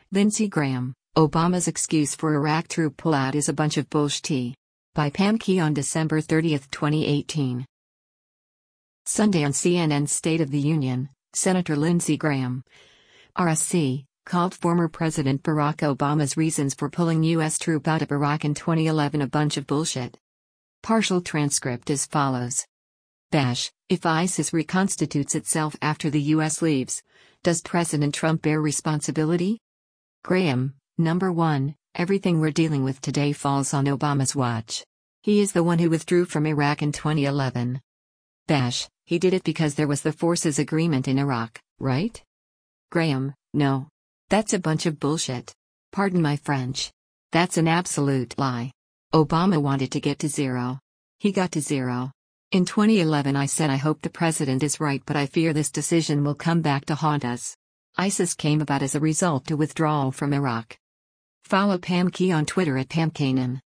Lindsey Graham, Obama's excuse for Iraq troop pullout is a bunch of bullshit. By Pam Key on December 30, 2018. Sunday on CNN's State of the Union, Senator Lindsey Graham, RSC, called former President Barack Obama's reasons for pulling U.S. troop out of Iraq in 2011 a bunch of bullshit. Partial transcript as follows. Dash, if ISIS reconstitutes itself after the U.S. leaves, does President Trump bear responsibility? Graham, number 1, everything we're dealing with today falls on Obama's watch. He is the one who withdrew from Iraq in 2011. Dash, he did it because there was the forces agreement in Iraq, right? Graham, no. That's a bunch of bullshit. Pardon my French. That's an absolute lie. Obama wanted to get to zero. He got to zero. In 2011 I said I hope the president is right, but I fear this decision will come back to haunt us. ISIS came about as a result to withdrawal from Iraq. Follow Pam Key on Twitter at PamKanan.